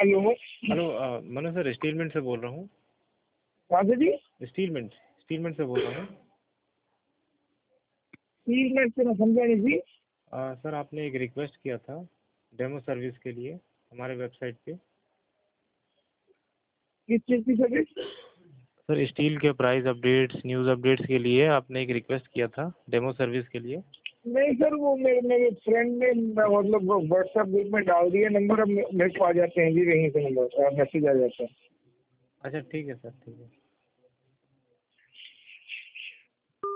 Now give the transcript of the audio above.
Hello hello Manu sir, SteelMint से बोल रहा हूँ। कहाँ से जी? स्टीलमेंट से बोल रहा हूँ। स्टीलमेंट से मैं समझा नहीं जी। सर आपने एक रिक्वेस्ट किया था डेमो सर्विस के लिए हमारे वेबसाइट पे। किस चीज़ की सर्विस? सर स्टील के प्राइस अपडेट्स, न्यूज़ अपडेट्स के लिए आपने एक रिक्वेस्ट किया था डेमो सर्विस के लिए। नहीं सर, वो मेरे फ्रेंड ने मतलब व्हाट्सएप ग्रुप में डाल दिया नंबर, अब मेरे को आ जाते हैं जी, कहीं से नंबर मैसेज आ जाता है। अच्छा ठीक है सर, ठीक है।